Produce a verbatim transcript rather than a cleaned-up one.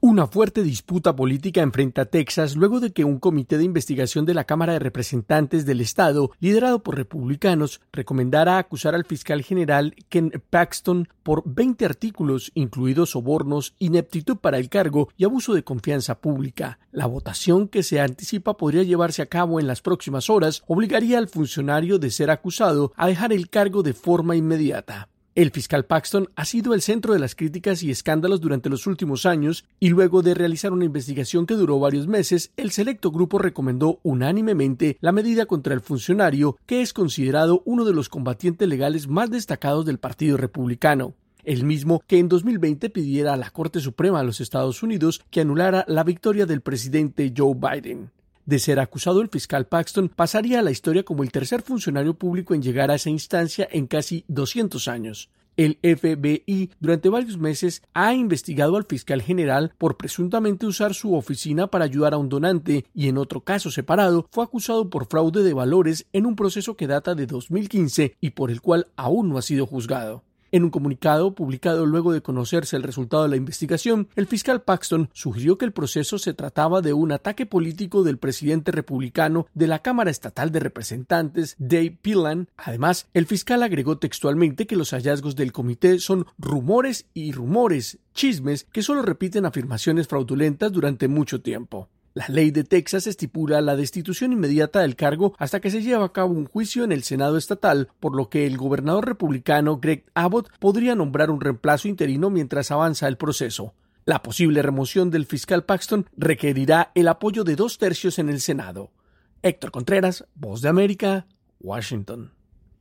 Una fuerte disputa política enfrenta a Texas luego de que un comité de investigación de la Cámara de Representantes del Estado, liderado por republicanos, recomendara acusar al fiscal general Ken Paxton por veinte artículos, incluidos sobornos, ineptitud para el cargo y abuso de confianza pública. La votación, que se anticipa podría llevarse a cabo en las próximas horas, obligaría al funcionario de ser acusado a dejar el cargo de forma inmediata. El fiscal Paxton ha sido el centro de las críticas y escándalos durante los últimos años, y luego de realizar una investigación que duró varios meses, el selecto grupo recomendó unánimemente la medida contra el funcionario, que es considerado uno de los combatientes legales más destacados del Partido Republicano. El mismo que en dos mil veinte pidiera a la Corte Suprema de los Estados Unidos que anulara la victoria del presidente Joe Biden. De ser acusado, el fiscal Paxton pasaría a la historia como el tercer funcionario público en llegar a esa instancia en casi doscientos años. El F B I durante varios meses ha investigado al fiscal general por presuntamente usar su oficina para ayudar a un donante, y en otro caso separado fue acusado por fraude de valores en un proceso que data de dos mil quince y por el cual aún no ha sido juzgado. En un comunicado publicado luego de conocerse el resultado de la investigación, el fiscal Paxton sugirió que el proceso se trataba de un ataque político del presidente republicano de la Cámara Estatal de Representantes, Dave Pillan. Además, el fiscal agregó textualmente que los hallazgos del comité son rumores y rumores, chismes que solo repiten afirmaciones fraudulentas durante mucho tiempo. La ley de Texas estipula la destitución inmediata del cargo hasta que se lleve a cabo un juicio en el Senado estatal, por lo que el gobernador republicano Greg Abbott podría nombrar un reemplazo interino mientras avanza el proceso. La posible remoción del fiscal Paxton requerirá el apoyo de dos tercios en el Senado. Héctor Contreras, Voz de América, Washington.